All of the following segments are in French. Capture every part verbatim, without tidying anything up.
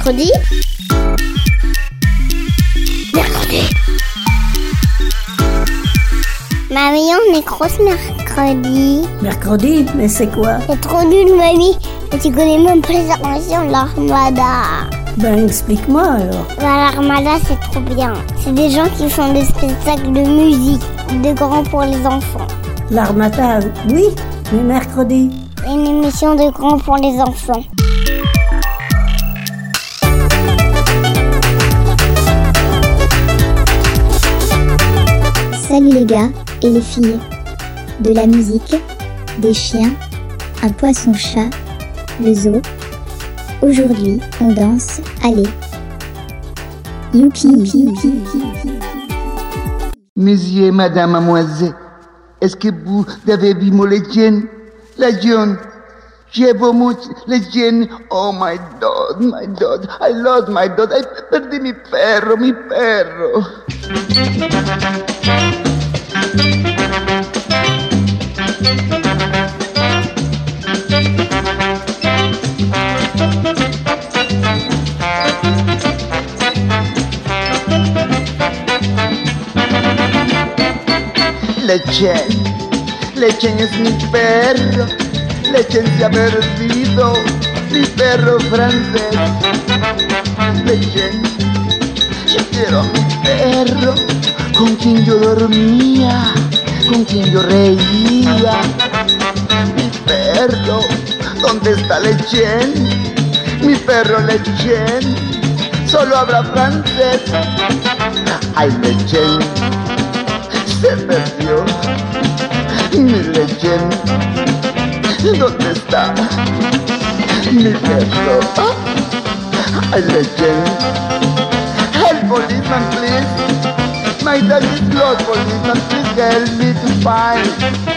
mercredi. Mercredi. Mamie, on est grosse mercredi. Mercredi? Mais c'est quoi? C'est trop nul, mamie. Et tu connais même pas les inventions de l'Armada. Ben, explique-moi alors. Bah, l'Armada, c'est trop bien. C'est des gens qui font des spectacles de musique, de grands pour les enfants. L'Armada, oui, mais mercredi. Une émission de grands pour les enfants. Salut les gars et les filles. De la musique, des chiens, un poisson-chat, le zoo. Aujourd'hui, on danse, allez. Youpi, youpi, youpi, youpi. Monsieur, madame, mademoiselle, est-ce que vous avez vu mon légende? La jeune. J'ai vraiment la jeune. Oh my dog, my dog. I lost my dog. I perdí mi perro, mi perro. Lechen, Lechen es mi perro, Lechen se ha perdido, mi perro francés. Lechen, yo quiero a mi perro, con quien yo dormía, con quien yo reía. Mi perro, ¿dónde está Lechen? Mi perro Lechen, solo habla francés. Ay, Lechen, se perdió mi Lechen. ¿Dónde está mi perro? Ay, Lechen. Help, policeman, please. My dog is lost, policeman. Please help me to find.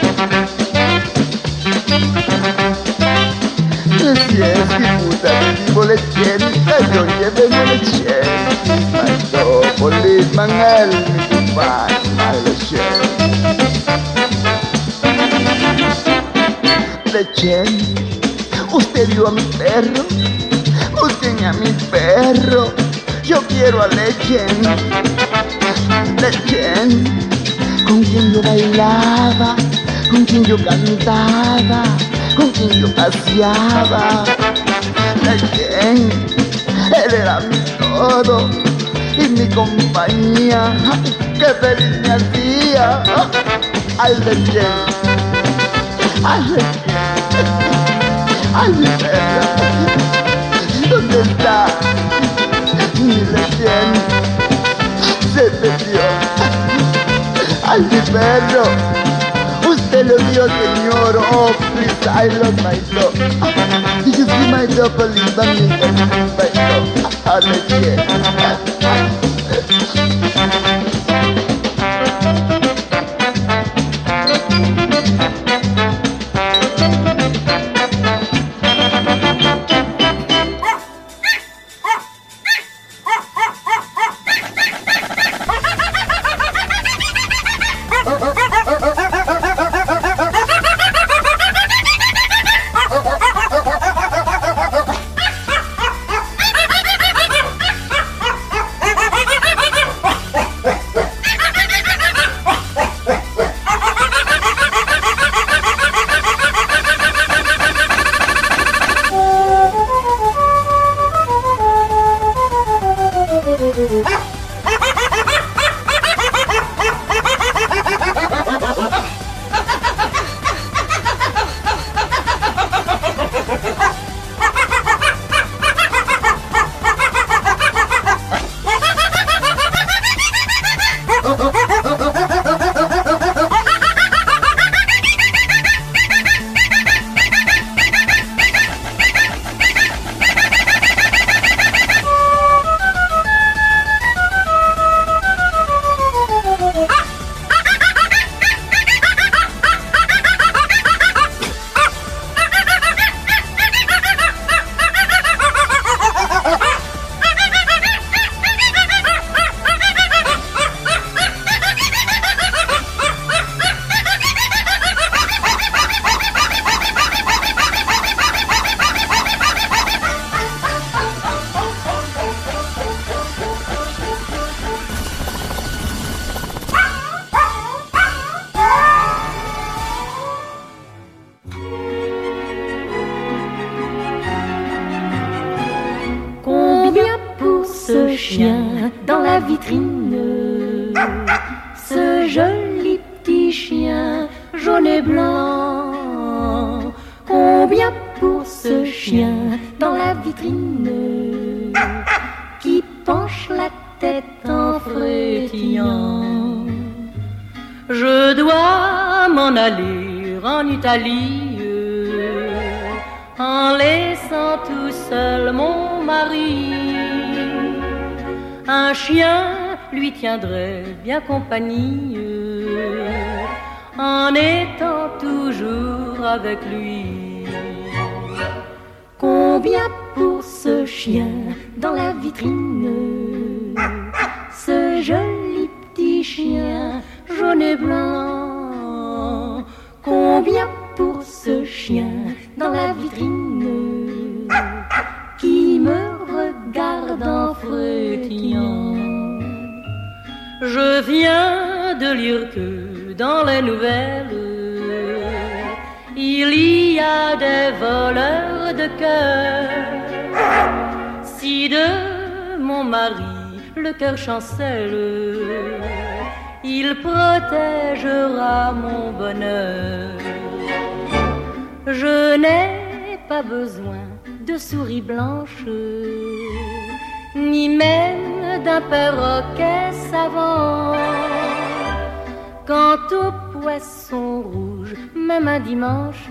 Si es mi puta, mi vivo Lechen. Yo llevo Lechen. My dog, policeman, help me to find my Lechen. Lechen, usted vio a mi perro, busquen a mi perro, yo quiero a Lechen. Lechen, con quien yo bailaba, con quien yo cantaba, con quien yo paseaba. Lechen, él era mi todo y mi compañía, qué feliz me hacía. Ay, Lechen, ay, Lechen. Ay, mi perro, ¿dónde está mi Lechen? Se perdió. Ay, mi perro, usted lo vio, señor. Oh, please, I lost my dog. Did you see my dog, policeman? My dog, ah, Lechen. chien dans la vitrine, ce joli petit chien jaune et blanc. Combien pour ce chien dans la vitrine qui penche la tête en frétillant? Je dois m'en aller en Italie, en laissant tout seul mon mari. Un chien lui tiendrait bien compagnie, en étant toujours avec lui. Combien pour ce chien dans la vitrine, ce joli petit chien jaune et blanc? Combien pour ce chien dans la vitrine qui me regarde en frétillant? Je viens de lire que dans les nouvelles, il y a des voleurs de cœur. Si de mon mari le cœur chancelle, il protégera mon bonheur. Je n'ai pas besoin de souris blanches, ni même d'un perroquet savant. Quant au poisson rouge, même un dimanche,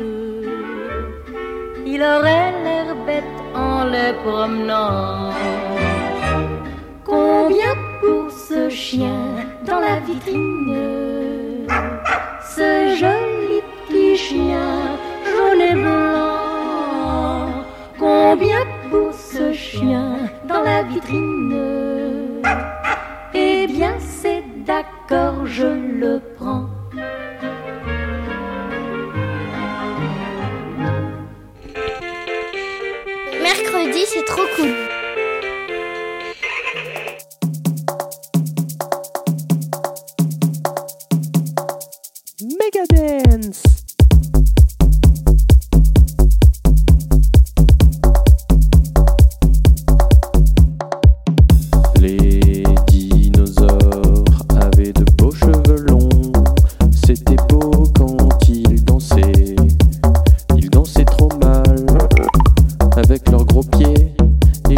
il aurait l'air bête en les promenant. Combien pour ce chien dans la vitrine, ce joli petit chien jaune et blanc? Combien pour ce chien dans la vitrine? Eh bien c'est d'accord, je le prends. Mercredi, c'est trop cool. Megadance. Les dinosaures avaient de beaux cheveux longs. C'était beau quand ils dansaient. Ils dansaient trop mal avec leurs gros pieds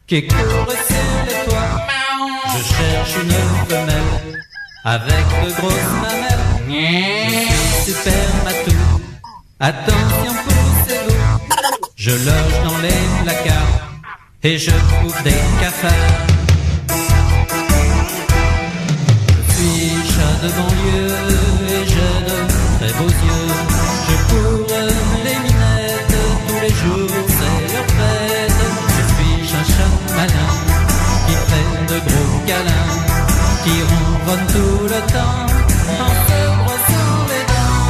qui court sur les toits. Je cherche une femelle avec de grosses mamelles. Je suis super matou, attention poussez-vous. Je loge dans les placards et je trouve des cafards. Je suis chat de banlieue et j'ai de très beaux yeux. Je cours les minettes tous les jours, c'est leur fête. Je suis un chat malin qui fait de gros câlins, qui ronronne tout le temps en se brossant les dents.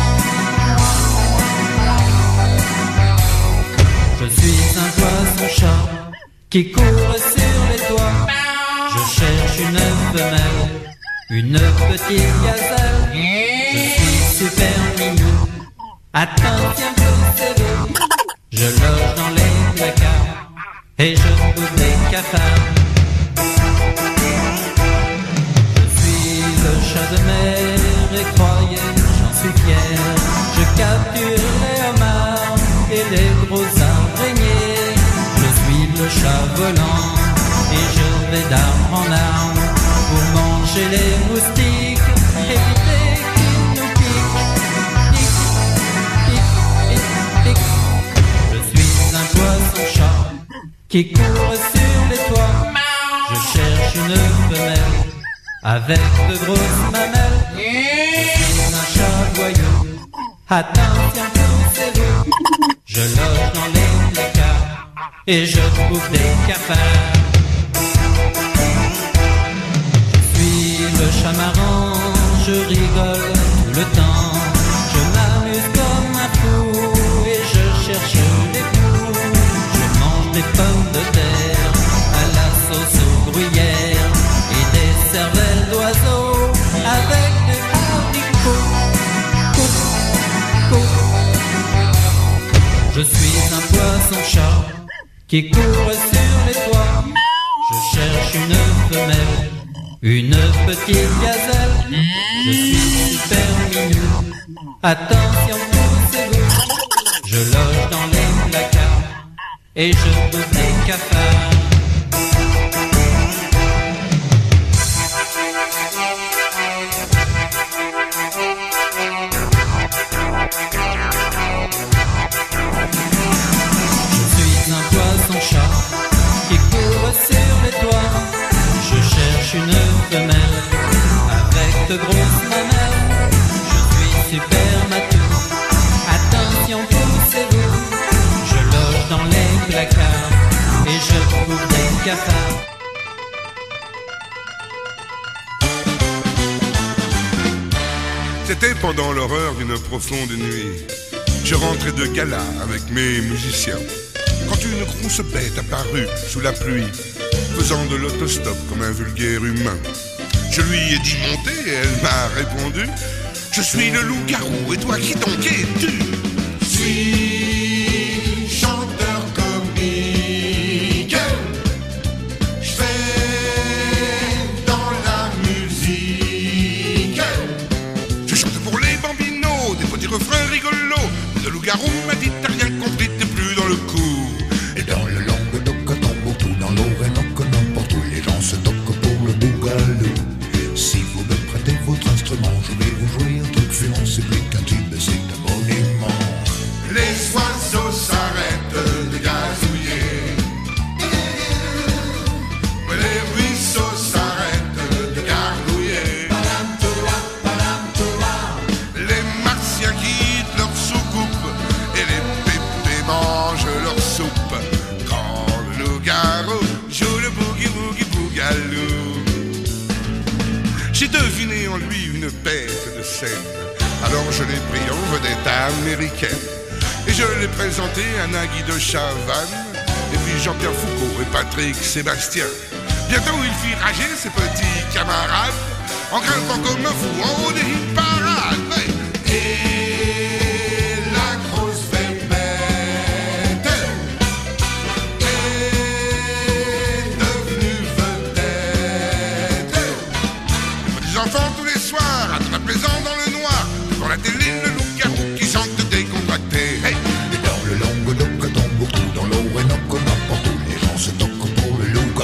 Je suis un poisson-chat qui court sur les toits. Je cherche une femelle, une petite gazelle. Je suis super mignon, attention poussez-vous. Je loge dans les placards et je bouffe des cafards. Je suis le chat de mer et croyez, j'en suis fier. Je capture les homards et les gros araignées. Je suis le chat volant et je vais d'arme en arme pour manger les moustiques, éviter qu'ils nous piquent. Pique, pique, pique, pique. Je suis un poisson-chat qui court sur les toits. Je cherche une femelle avec de grosses mamelles. Je suis un chat voyou, attention poussez-vous. Je loge dans les placards et je bouffe des cafards. Je suis le chat marrant, je rigole tout le temps. Je m'amuse comme un fou et je cherche des poux. Je mange des pommes de terre à la sauce aux gruyères et des cervelles d'oiseaux avec des haricots. Je suis un poisson-chat qui court sur les toits. Je cherche une femelle, une petite gazelle. Je suis super mignon, attention poussez-vous. Je loge dans les placards et je bouffe des cafards. Poisson-chat qui court sur les toits. Je cherche une femelle avec de grosses mamelles. Je suis super matou, attention poussez-vous. Je loge dans les placards et je bouffe des cafards. C'était pendant l'horreur d'une profonde nuit. Je rentrais de gala avec mes musiciens quand une grosse bête apparut sous la pluie, faisant de l'autostop comme un vulgaire humain. Je lui ai dit monter et elle m'a répondu: je suis le loup-garou et toi qui donc es-tu? Je suis chanteur comique, je fais dans la musique. Je chante pour les bambinos, des petits refrains rigolos. Le loup-garou m'a dit t'as rien compris, t'es plus dans le coup. Et dans le Languedoc, à Tombouctou, dans l'Orénoque, n'importe où les gens se toquent pour le bougalou. Si vous me prêtez votre instrument, je vais vous jouer un truc fumant. C'est plus qu'un tube, c'est un monument. Les oiseaux s'arrêtent de gazouiller, les ruisseaux s'arrêtent de gargouiller, les martiens quittent leur soucoupe et les pépés mangent leur soupe. Quand le loup-garou joue le boogie-boogie-boogaloo, j'ai deviné en lui une bête de scène. Alors je l'ai pris en vedette américaine et je l'ai présenté à Nagui de Chavannes, et puis Jean-Pierre Foucault et Patrick Sébastien. Bientôt il fit rager ses petits camarades en grimpant comme un fou en haut des hit parades. Ouais. Et la grosse bête est devenue vedette. Les petits enfants tous les soirs attrapent les ans dans le noir, devant la télé le loup-garou qui chante décontracté. Hey. Et dans le Languedoc, à Tombouctou, dans l'Orénoque, n'importe où les gens se toquent pour le loup.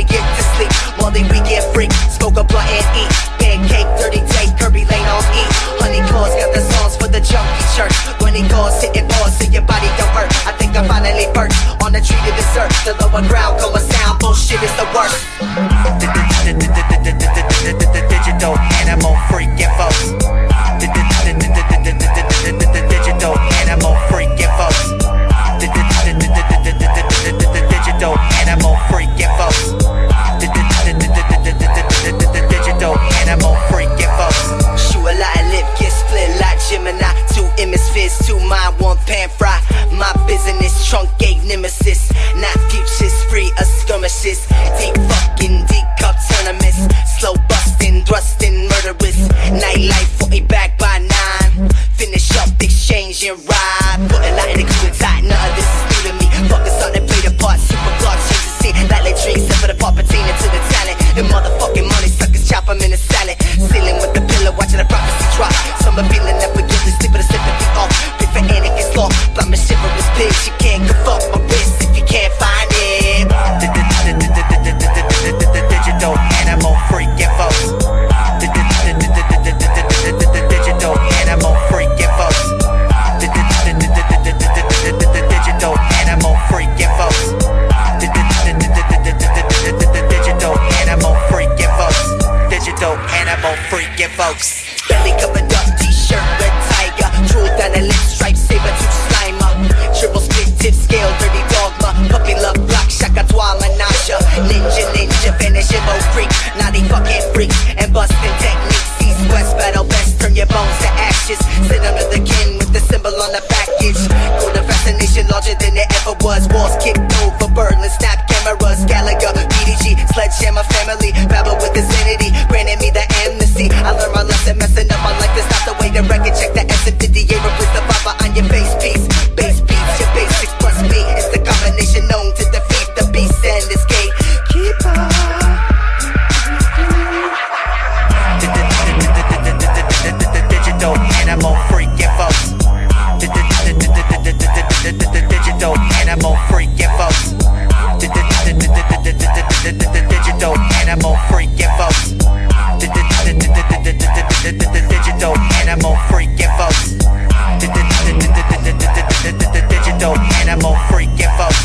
barely get to sleep. Molly, we get freak, smoke a blunt and eat. Pancake, dirty take, Kirby Lane on E. Honey Claus got the songs for the junkie church. When he calls, hitting balls so your body don't hurt. I think I finally perched on the tree to dessert. The lower ground going sound, bullshit is the worst. Digital animal freaking folks. Digital animal freaking folks. Digital animal freaking folks. Digital animal freaking folks. Shoot a lot of lip, get split like Gemini. Two hemispheres, two mind, one pan fry. My business, truncate nemesis. Not futures, free of skirmishes. Deep fucking, deep cup tournaments. Slow busting, thrusting, murderous. Nightlife, forty back by nine. Finish up, exchange and ride. Put a lot in the glue and tie, none of this is new to me. Fuckers on that play the part, super block, change the scene. Like they drink, set for the part pertaining to the talent. The motherfucking money suckers, chop them in a salad. Ceiling with the pillow, watching the prophecy drop. Some are feeling that we're guilty, sleep with a sympathy off. Pray for Anakin's law, blind my shiverous bitch. You can't give up my wrist if you can't find it. Digital animal freaking folks. Digital animal freaking folks. Digital animal freaking folks. Digital animal freaking folks. Digital animal freaking folks. Belly covered up, t-shirt, red tiger. Drool down the lip, stripe, saber tooth slimer. Triple split tip, scale, dirty dogma. Puppy love block, shaka toi, menage. Ninja, ninja, finishable freak. Naughty fucking freaks and busting techniques. East, west, battle best, turn your bones to ashes. Sit under the kin with the symbol on the package. Golden fascination larger than it ever was. Walls kicked over, Berlin, snap cameras. Gallagher, B D G, sledgehammer family. Babble with insanity, granted me the amnesty. I learned my lesson, messing up my life. That's not the way to record. Check the S and fifty-eight, replace the baba on your bass piece. Bass beats, your basics plus me. It's the combination known to defeat the beast and escape. Keep on. Digital animal freaking folks. Digital animal freaking folks. Digital animal freaking folks. Digital animal freaking folks. Digital animal freaking folks.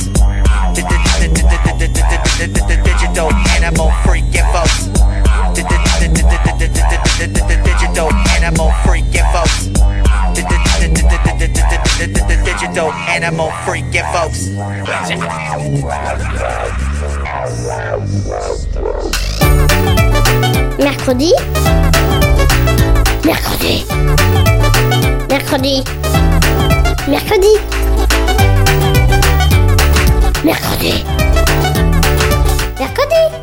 Digital animal freaking folks. Digital animal freaking folks. Digital animal freaking folks. Mercredi. Mercredi. Mercredi. Mercredi. Mercredi. Mercredi.